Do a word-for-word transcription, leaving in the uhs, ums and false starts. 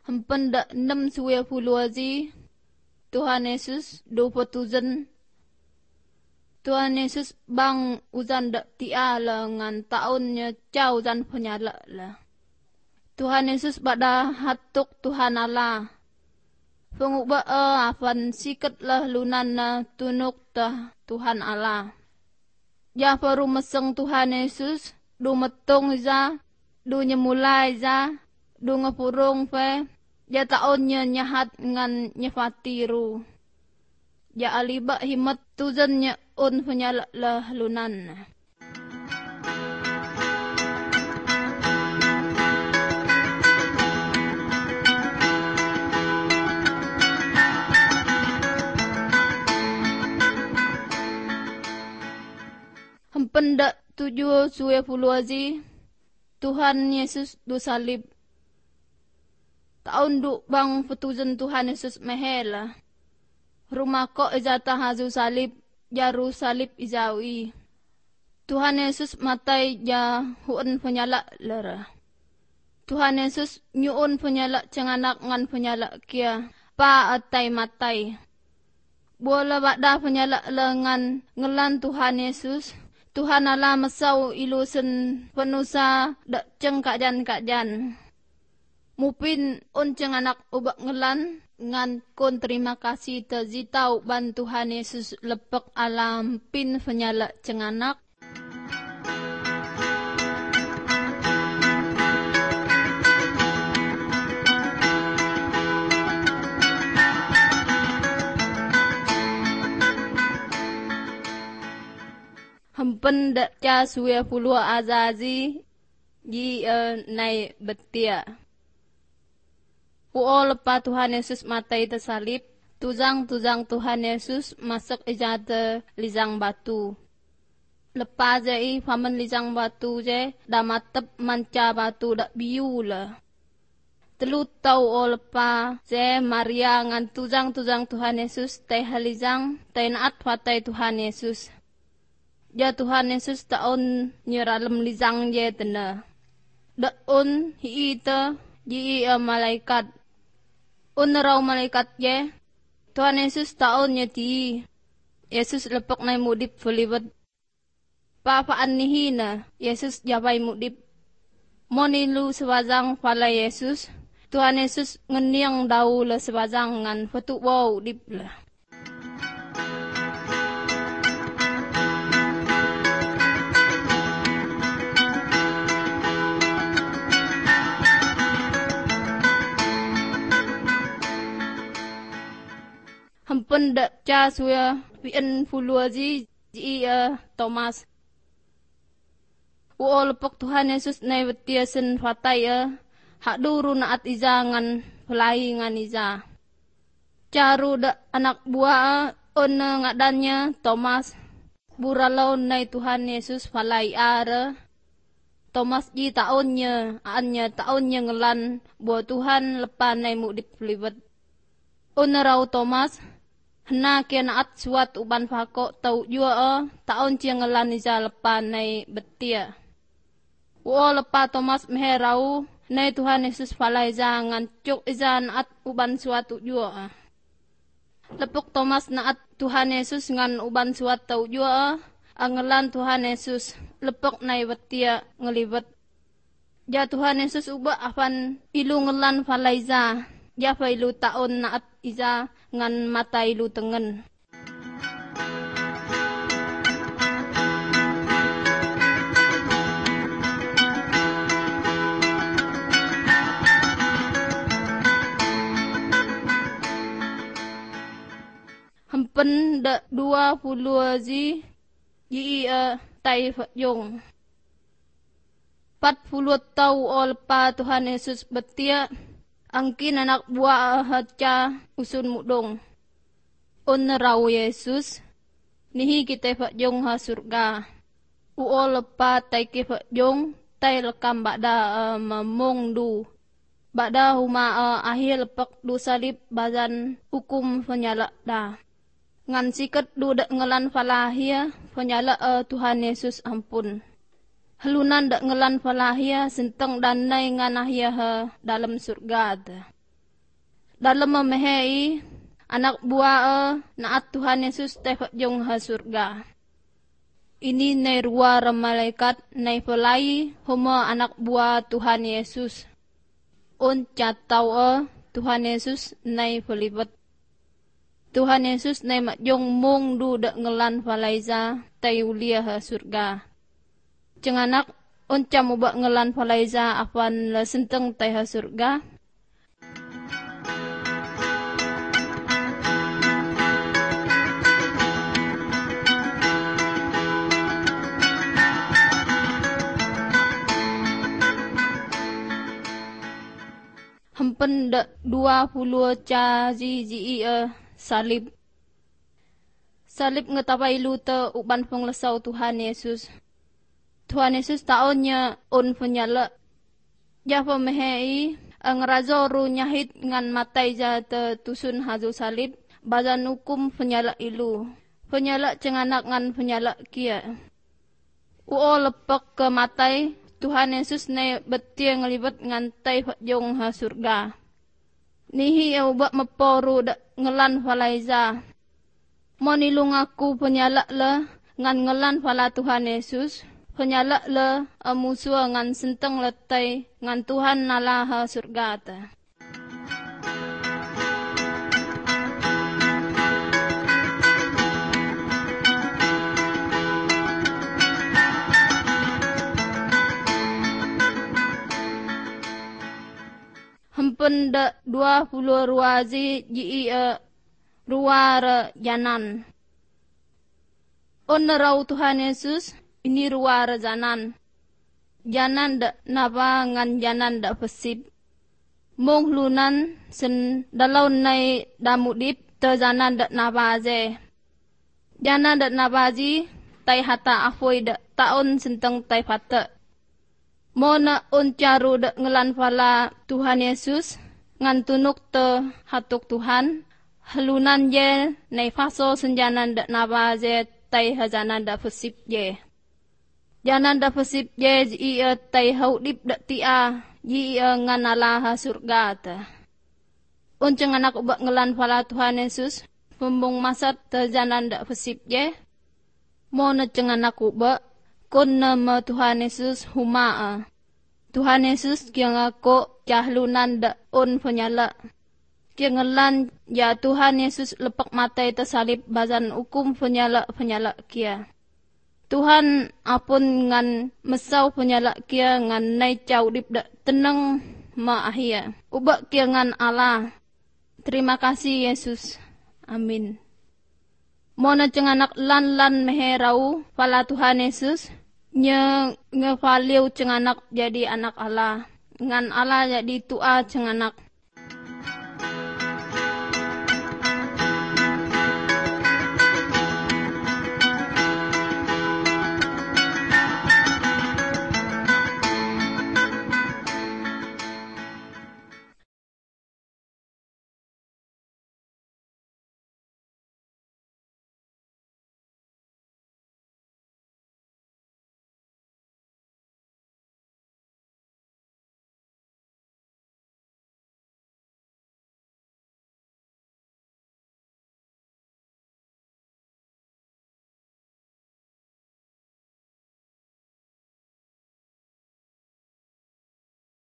Hempen dak enam suwe puluh azi. Tuhan Yesus dua puluh Tuhan Yesus bang uzan dak tia la ngan taunnya cau uzan penyala la. Tuhan Yesus pada hatuk Tuhan Allah. Pengubah eh afan sikat lah lunan na tunuk tah Tuhan Allah. Ya paru meseng Tuhan Yesus du metung za, du nyemulai za, du ngepurung fe. Ya taunnya nyahat ngan nyefati ru. Ya alibak himat tuzannya un penyala lah lunan. Hempen dak tujuh suwe puluh azi. Tuhan Yesus du salib. Taun du bang petuzan Tuhan Yesus mehela. Rumah ko izata hazu salib, jaru salib izawi. Tuhan Yesus matai ja huun penyala lera. Tuhan Yesus nyuun penyala cenganak ngan penyala kia, pa atai matai. Bola bakda penyala lengan ngelan Tuhan Yesus. Tuhan Allah mesau ilusen penusa dak ceng kajan kajan. Mupin un cenganak ubak ngelan. Ngan kon terima kasih terzitau ban Tuhan Yesus lepek alam pin penyala cenganak. Hempen dak ca suwe puluh azazi ji uh, nai betia. Uo lepa Tuhan Yesus matai tersalib, tuzang-tuzang Tuhan Yesus masuk ijate lizang batu. Lepa je famen lizang batu je, dah matep manca batu dak biu lah. Telu tau o lepa je Maria ngan tuzang-tuzang Tuhan Yesus teh halizang, teh naat fatai Tuhan Yesus. Ja Tuhan Yesus taun nyeralem lizang je tena. Dak un hi ite ji uh, malaikat. Unrau malaikat je, Tuhan Yesus taun nyeti. Yesus lepok nai mudip fulibet. Papaan nihina, Yesus jabai mudip. Monilu sebazang pala Yesus, Tuhan Yesus ngeniang dau le sebazang ngan fetuk bau dip lah. Hempen dak ca suya pien puluh azi ji uh, Thomas. Uo lepok Tuhan Yesus nai betia sen fatai uh, hak duru naat iza ngan pelai ngan iza. Caru dak anak buah uh, on ngadannya Thomas. Buralau nai Tuhan Yesus falai ara. Thomas ji taunnya, aannya taunnya ngelan buah Tuhan lepan nai mudip pelibet. Onarau Thomas. Hena kia naat suat uban fakok tau jua o, taun cia ngelan iza lepa nai betia. Uo lepa Thomas meherau, nai Tuhan Yesus falai iza ngan cuk iza naat uban suat jua o. Lepuk Thomas naat Tuhan Yesus ngan uban suat tau jua o, angelan Tuhan Yesus lepuk nai betia ngelibet. Ja Tuhan Yesus ubah afan ilu ngelan falai iza. Ja fa ilu taun naat iza ngan mata ilu tengen. Hempen dak dua puluh azi ji uh, tai yung. Empat puluh tau olpa Tuhan Yesus betia. Angkin anak buah haca usun mudong. Onrau Yesus. Nihi kita fakjong ha surga. Uo lepa tai ke fakjong. Tai lekam bakda uh, memong du. Bakda huma uh, akhir lepak du salib bazan hukum penyala dah. Ngan sikat du dak ngelan falahia. Penyala uh, Tuhan Yesus ampun. Halunan dak ngelan falahia senteng dan nai ngan ahia ha dalam surga. dalam memehei anak buah naat Tuhan Yesus tefak jong ha surga. Ini nai ruar malaikat nai pelai huma anak buah Tuhan Yesus. Un catau Tuhan Yesus nai pelibet. Tuhan Yesus nai mak jong mung du dak ngelan falaiza tai ulia ha surga. Cenganak un cam ubak ngelan falaiza apan la senteng tai ha surga. Hempen dak dua puluh ca zi zi e salib. Salib ngetapai lu te uban penglesau Tuhan Yesus. Tuhan Yesus taonnya un penyala. Japa mehei ngerazo ru nyahit ngan matai ja te tusun hazu salib. Bazan hukum penyala ilu. Penyala cenganak ngan penyala kia. Uo lepek ke matai. Tuhan Yesus ne betia ngelibet ngan tai jong ha surga. Nihi e ubak meporu dak ngelan falaiza. Monilung aku penyala le ngan ngelan fala Tuhan Yesus. Penyala le musuh ngan senteng letai ngan Tuhan nala ha surga ta. Hempen dak dua puluh ruazi ji e ruar janan. On rau Tuhan Yesus ini ruar janan. Janan dak napa ngan janan dak pesip. Mung lunan sen dalau nai damudip te janan dak napa ze. Janan dak napa ji tai hata afoi dak taun senteng tai fata. Mona un caru dak ngelan fala Tuhan Yesus ngan tunuk te hatuk Tuhan halunan je nei faso senjanan dak naba je tai hajanan dak pesip je. Janan dak pesip je ji e tai hau dip dak tia ji e ngan ala ha surga ta. Un cenganak ubak ngelan fala Tuhan Yesus pembung masat te janan dak pesip je. Mona cenganak ubak kun nama Tuhan Yesus humaa. Tuhan Yesus kia ngako cahlunan dak un penyala. Kia ngelan ya Tuhan Yesus lepak matai tersalib bazan hukum penyala-penyala kia. Tuhan apun ngan mesau penyala kia ngan nai cau dip dak tenang ma ahia. Ubak kia ngan Allah. Terima kasih Yesus. Amin. Mona cenganak lan-lan meherau pala Tuhan Yesus. Nye ngevaliu cenganak jadi anak Allah. Ngan Allah jadi tua cenganak.